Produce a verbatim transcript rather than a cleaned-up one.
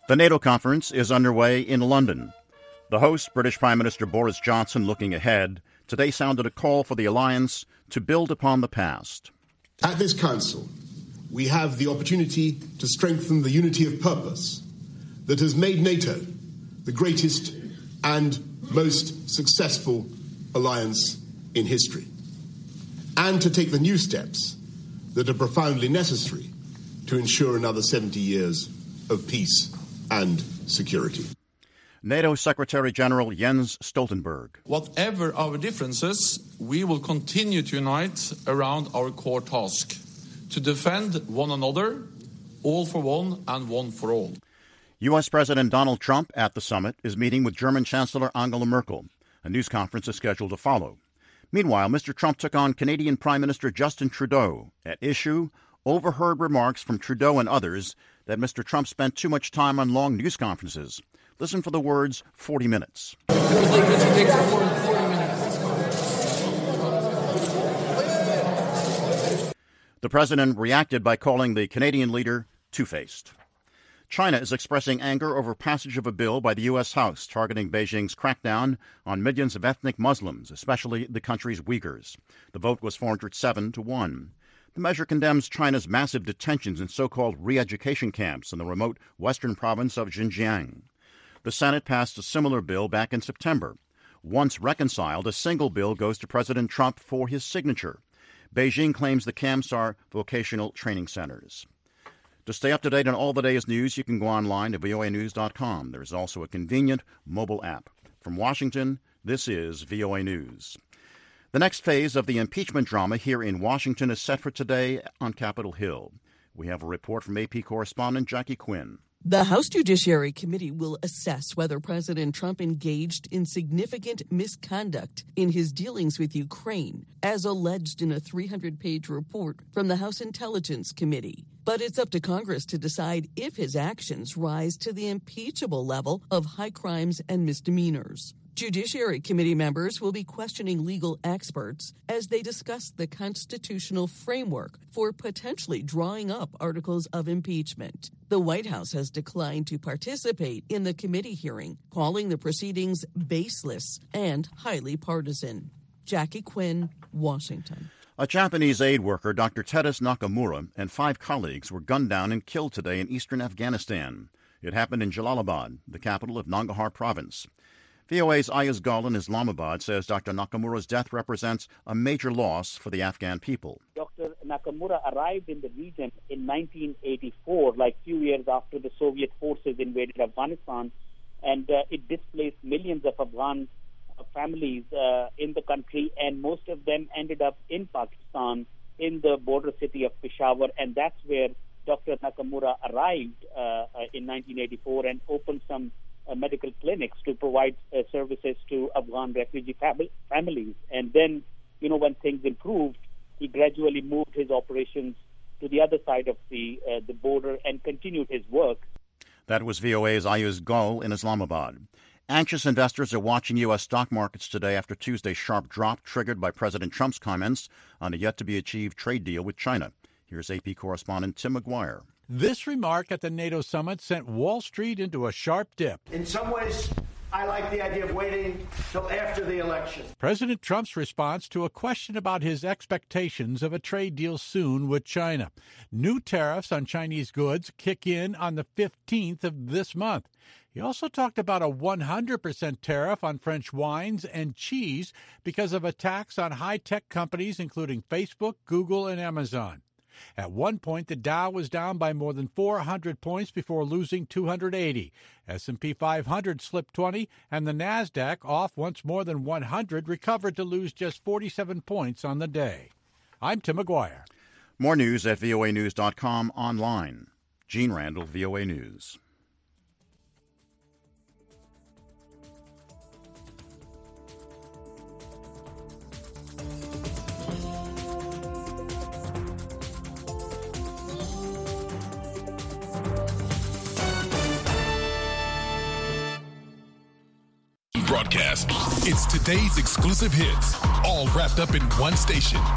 The NATO conference is underway in London. The host, British Prime Minister Boris Johnson, looking ahead, today sounded a call for the alliance to build upon the past. At this council, we have the opportunity to strengthen the unity of purpose that has made NATO the greatest and most successful alliance in history, and to take the new steps that are profoundly necessary to ensure another seventy years of peace and security. NATO Secretary General Jens Stoltenberg. Whatever our differences, we will continue to unite around our core task, to defend one another, all for one and one for all. U S. President Donald Trump at the summit is meeting with German Chancellor Angela Merkel. A news conference is scheduled to follow. Meanwhile, Mister Trump took on Canadian Prime Minister Justin Trudeau. At issue, overheard remarks from Trudeau and others that Mister Trump spent too much time on long news conferences. Listen for the words forty minutes. The president reacted by calling the Canadian leader two-faced. China is expressing anger over passage of a bill by the U S. House targeting Beijing's crackdown on millions of ethnic Muslims, especially the country's Uyghurs. The vote was four hundred seven to one. The measure condemns China's massive detentions in so-called re-education camps in the remote western province of Xinjiang. The Senate passed a similar bill back in September. Once reconciled, a single bill goes to President Trump for his signature. Beijing claims the camps are vocational training centers. To stay up to date on all the day's news, you can go online to V O A news dot com. There is also a convenient mobile app. From Washington, this is V O A News. The next phase of the impeachment drama here in Washington is set for today on Capitol Hill. We have a report from A P correspondent Jackie Quinn. The House Judiciary Committee will assess whether President Trump engaged in significant misconduct in his dealings with Ukraine, as alleged in a three hundred page report from the House Intelligence Committee. But it's up to Congress to decide if his actions rise to the impeachable level of high crimes and misdemeanors. Judiciary Committee members will be questioning legal experts as they discuss the constitutional framework for potentially drawing up articles of impeachment. The White House has declined to participate in the committee hearing, calling the proceedings baseless and highly partisan. Jackie Quinn, Washington. A Japanese aid worker, Doctor Tedis Nakamura, and five colleagues were gunned down and killed today in eastern Afghanistan. It happened in Jalalabad, the capital of Nangarhar province. V O A's Ayaz Gul in Islamabad says Doctor Nakamura's death represents a major loss for the Afghan people. Doctor Nakamura arrived in the region in nineteen eighty-four, like few years after the Soviet forces invaded Afghanistan, and uh, it displaced millions of Afghan families uh, in the country, and most of them ended up in Pakistan, in the border city of Peshawar, and that's where Doctor Nakamura arrived uh, uh, in nineteen eighty-four and opened some uh, medical clinics to provide uh, services to Afghan refugee fam- families. And then, you know, when things improved, he gradually moved his operations to the other side of the uh, the border and continued his work. That was V O A's Ayaz Gul in Islamabad. Anxious investors are watching U S stock markets today after Tuesday's sharp drop triggered by President Trump's comments on a yet-to-be-achieved trade deal with China. Here's A P correspondent Tim McGuire. This remark at the NATO summit sent Wall Street into a sharp dip. In some ways, I like the idea of waiting till after the election. President Trump's response to a question about his expectations of a trade deal soon with China. New tariffs on Chinese goods kick in on the fifteenth of this month. He also talked about a one hundred percent tariff on French wines and cheese because of attacks on high-tech companies including Facebook, Google, and Amazon. At one point, the Dow was down by more than four hundred points before losing two hundred eighty. S and P five hundred slipped twenty, and the NASDAQ, off once more than one hundred, recovered to lose just forty-seven points on the day. I'm Tim McGuire. More news at V O A news dot com online. Gene Randall, V O A News. Broadcast. It's today's exclusive hits, all wrapped up in one station.